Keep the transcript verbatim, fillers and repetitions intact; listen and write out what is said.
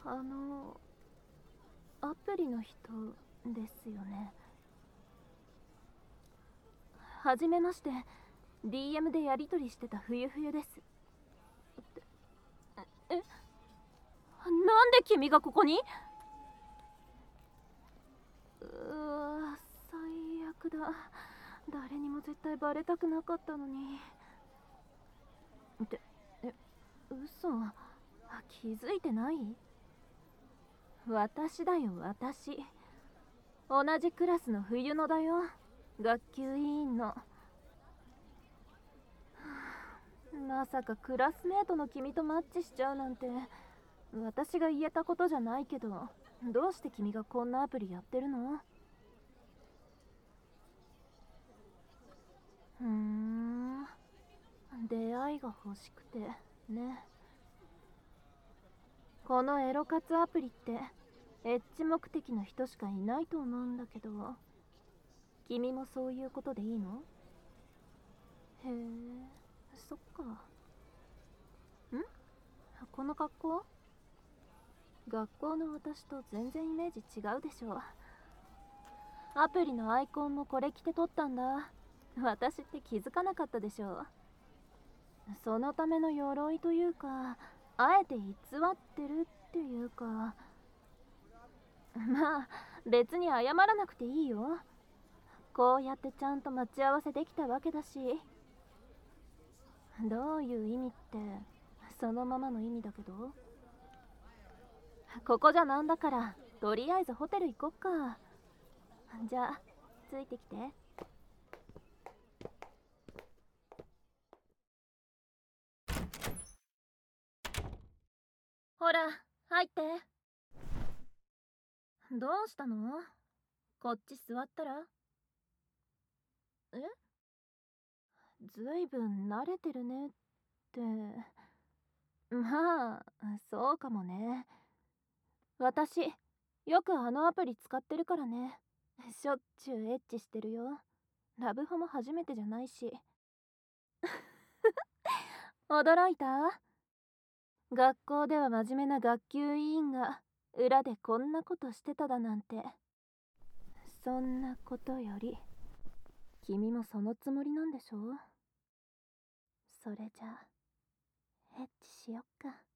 あの、アプリの人ですよね。はじめまして。 ディーエム でやり取りしてた冬冬です。え、なんで君がここに？うわ、最悪だ。誰にも絶対バレたくなかったのに。ってえ、嘘。気づいてない？私だよ、私。同じクラスの冬野だよ、学級委員の。まさかクラスメートの君とマッチしちゃうなんて私が言えたことじゃないけど、どうして君がこんなアプリやってるの？ふーん、出会いが欲しくてね。このエロ活アプリってエッチ目的の人しかいないと思うんだけど、君もそういうことでいいの？へえ、そっか。ん？この格好？学校の私と全然イメージ違うでしょ。アプリのアイコンもこれ着て撮ったんだ。私って気づかなかったでしょ。そのための鎧というか、あえて偽ってるっていうか。まあ別に謝らなくていいよ。こうやってちゃんと待ち合わせできたわけだし。どういう意味ってそのままの意味だけど、ここじゃなんだからとりあえずホテル行こっか。じゃあついてきて。ほら入って。どうしたの？こっち座ったら？え？ずいぶん慣れてるねって。まあそうかもね。私よくあのアプリ使ってるからね。しょっちゅうエッチしてるよ。ラブホも初めてじゃないし。驚いた？学校では真面目な学級委員が裏でこんなことしてただなんて。そんなことより君もそのつもりなんでしょ？それじゃあエッチしよっか。